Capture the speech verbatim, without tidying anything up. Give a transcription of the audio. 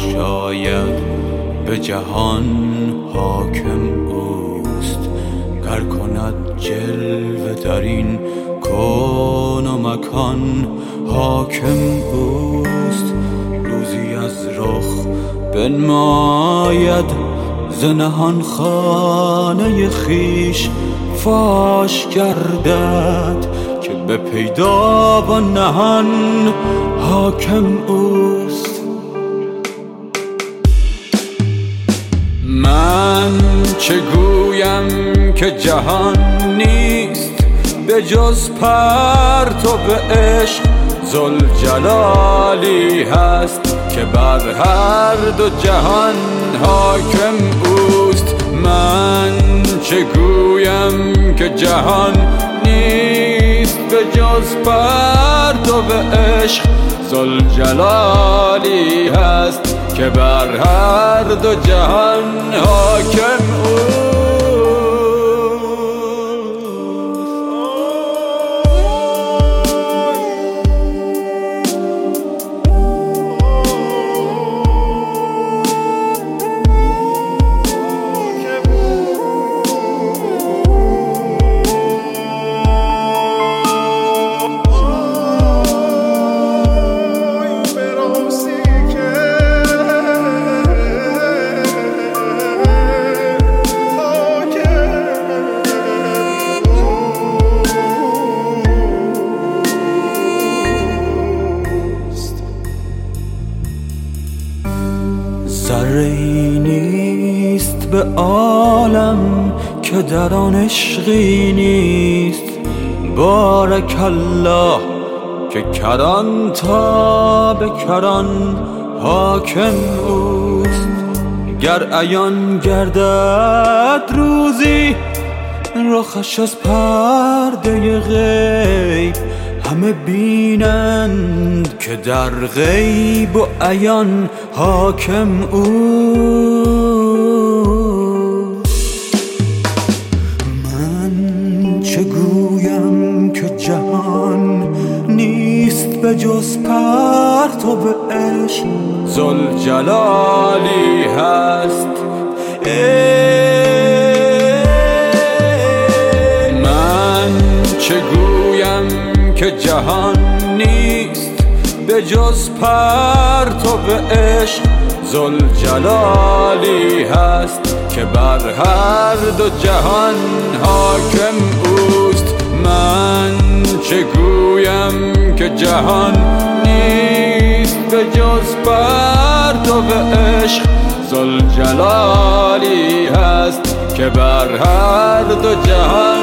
شاید به جهان حاکم اوست، گر کند جلوه در این کون و مکان حاکم اوست. روزی از رخ بنماید ز نهان خانه خویش فاش گردد که به پیدا و نهان حاکم اوست. من چه گویم که جهان نیست به جز پرتو عشق ذوالجلالی هست که بر هر دو جهان حاکم اوست. من چه گویم که جهان نیست به جز پرتو عشق ذوالجلالی هست که بر هر دو جهان حاکم اوست. ذره‌ای نیست به عالم که در آن عشقی نیست. بارک الله که کران تا به کران حاکم اوست. گر عیان گردد روزی رخش از پرده غیب، همه بینند که در غیب و عیان حاکم اوست. من چه گویم که جهان نیست به جز پرتو عشق ذوالجلالی هست. من چه گویم که جهان نیست به جز پرتو عشق ذوالجلالی هست که بر هر دو جهان حاکم اوست. من چه گویم که جهان نیست به جز پرتو عشق ذوالجلالی هست که بر هر دو جهان